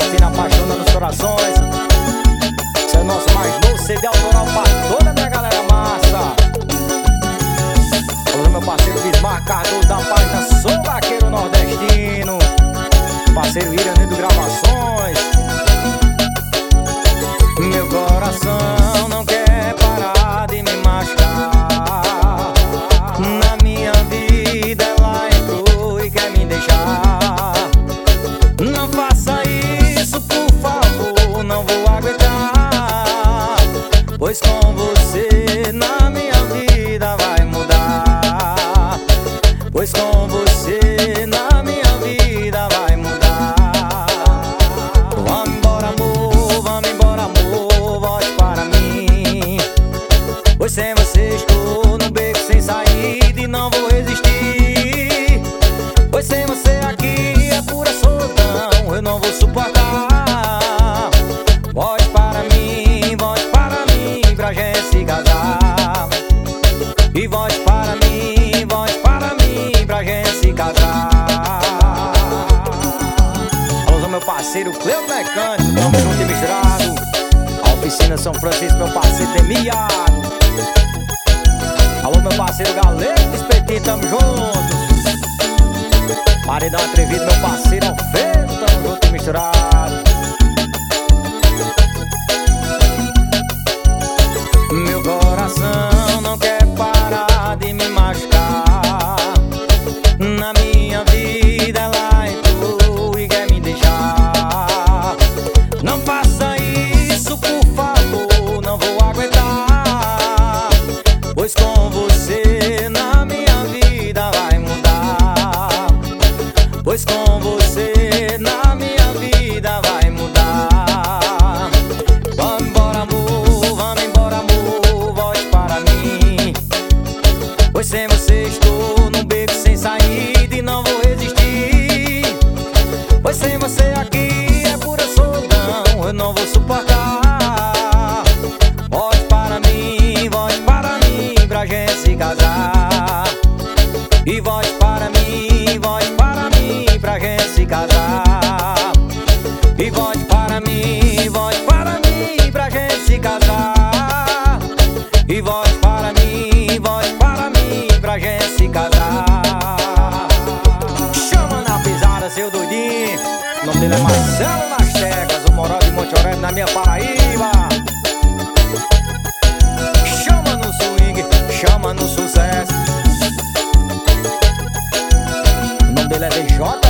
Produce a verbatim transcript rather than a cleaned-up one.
fina apaixonando os corações. Esse é o nosso mais novo C D autoral pra toda a minha galera massa. Alô, meu parceiro Bismarck Cardoso da página Sou Vaqueiro Nordestino, parceiro Iranildo Gravações. Meu coração não quer parar de me machucar. Na minha vida ela entrou e quer me deixar. Não faça isso, por favor, não vou aguentar. Pois com você na minha vida vai mudar. Pois com você na minha vida vai mudar. Vamos embora, amor, vamos embora, amor, volte para mim. Pois sem você estou num beco sem saída e não vou resistir. Pois sem você aqui é pura solidão, eu não vou suportar. Volte para mim, volte para mim, pra gente se casar. E volte para mim, volte para mim, pra gente se casar. Alô, meu parceiro Cleo Mecânico, tamo junto e misturado. A oficina São Francisco, meu parceiro Demiado. Alô, meu parceiro Galego Espetinho, tamo junto. Paredão Atrevido, meu parceiro Alfredo, tamo junto e misturado. Meu coração não quer parar de me machucar. Na minha vida ela entrou e quer me deixar. Não faça isso, por favor, não vou aguentar. Pois com você na minha vida vai mudar. Pois com você na minha vida vai mudar. Vamos embora, amor, vamos embora, amor, volte para mim. Pois sem você estou num beco sem saída e não vou resistir. Pois sem você aqui é pura solidão, eu não vou suportar. Volte para mim, volte para mim, pra gente se casar. E volte para mim, volte para mim, pra gente se casar. E volte para mim, volte para mim, pra gente se casar. E volte para mim, volte para mim, pra gente se casar. Chama na pisada, seu doidinho. O nome dele é Marcelo nas Teclas, o moral de Monte Aurélio, na minha Paraíba. Chama no swing, chama no sucesso. O nome dele é D J